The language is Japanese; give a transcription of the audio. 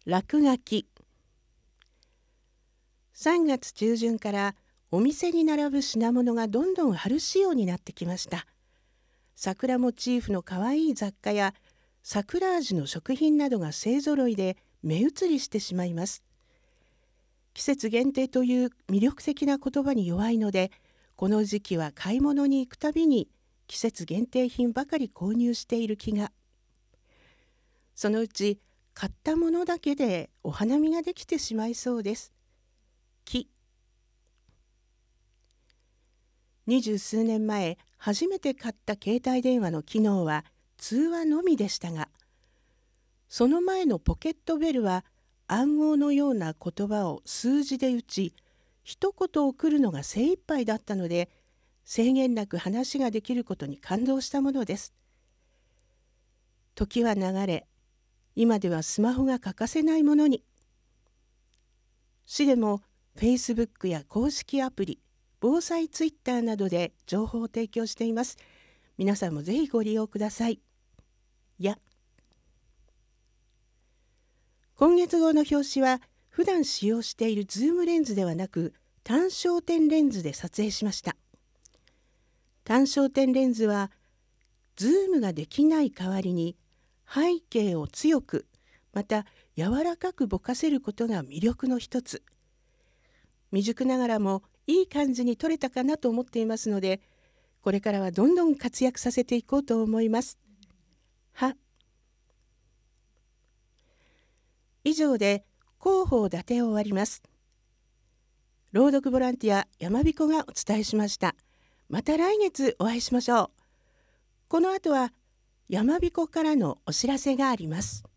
落書き。3月中旬からお店に並ぶ品物がどんどん春仕様になってきました。桜モチーフのかわいい雑貨や桜味の食品などが勢ぞろいで目移りしてしまいます。季節限定という魅力的な言葉に弱いので、この時期は買い物に行くたびに季節限定品ばかり購入している気が。そのうち買ったものだけでお花見ができてしまいそうです。木。20数年前、初めて買った携帯電話の機能は通話のみでしたが、その前のポケットベルは暗号のような言葉を数字で打ち、一言送るのが精一杯だったので、制限なく話ができることに感動したものです。時は流れ、今ではスマホが欠かせないものに。市でも Facebook や公式アプリ、防災ツイッターなどで情報を提供しています。皆さんもぜひご利用ください。今月号の表紙は普段使用しているズームレンズではなく単焦点レンズで撮影しました。単焦点レンズはズームができない代わりに背景を強くまた柔らかくぼかせることが魅力の一つ。未熟ながらもいい感じに撮れたかなと思っていますので、これからはどんどん活躍させていこうと思います。以上で広報伊達を終わります。朗読ボランティア山彦がお伝えしました。また来月お会いしましょう。この後は山彦からのお知らせがあります。